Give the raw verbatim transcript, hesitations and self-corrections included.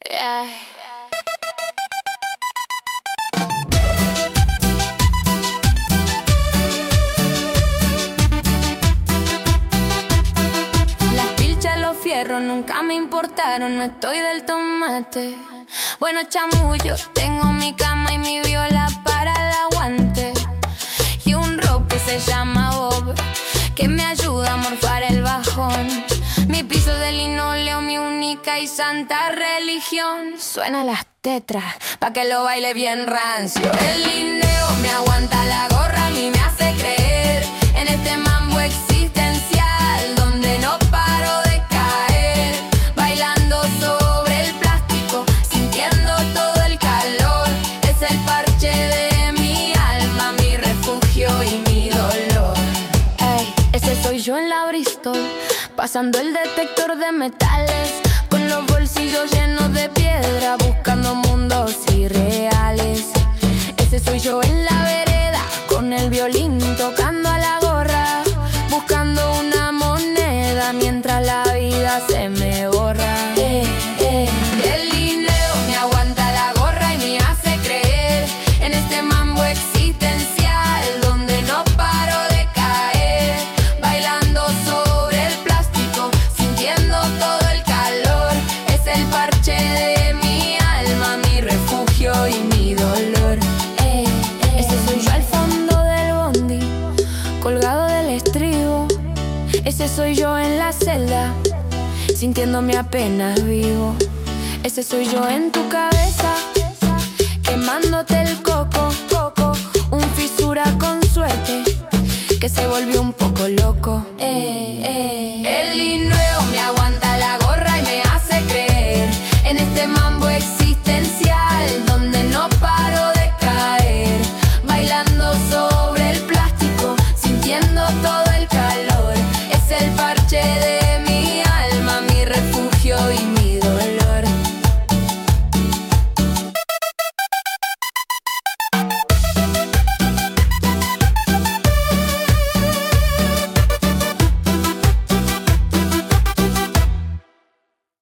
Yeah. Las pilchas, los fierros nunca me importaron, no estoy del tomate. Bueno, chamullo, tengo mi cama y mi viola para el aguante. Y un rock que se llama Bob, que me ayuda a morfar el bajón. Mi piso de linóleo, mi única y santa religión. Suena las tetras, pa' que lo baile bien rancio. El lindeo me aguanta la gorra, a mí me hace creer en este mambo existencial, donde no paro de caer, bailando sobre el plástico, sintiendo todo el calor. Es el parche de mi alma, mi refugio y mi dolor. Ey, ese soy yo en la Bristol, pasando el detector de metales, con los bolsillos llenos de piedra, buscando mundos irreales. Ese soy yo en la vereda, con el violín tocando a la gorra, buscando una moneda mientras la vida se me borra. Eh, eh. El dinero me aguanta la gorra y me hace creer en este mambo existencial, donde no paro de caer, bailando sobre el plástico, sintiendo todo el calor. Es el parche de mi alma, mi refugio y mi dolor. Eh, eh. Ese soy yo al fondo del bondi, colgado del estribo. Ese soy yo en la celda, sintiéndome apenas vivo. Ese soy yo en tu cabeza, quemándote el coco, coco. Un fisura con suerte, que se volvió un poco loco. Eh, eh.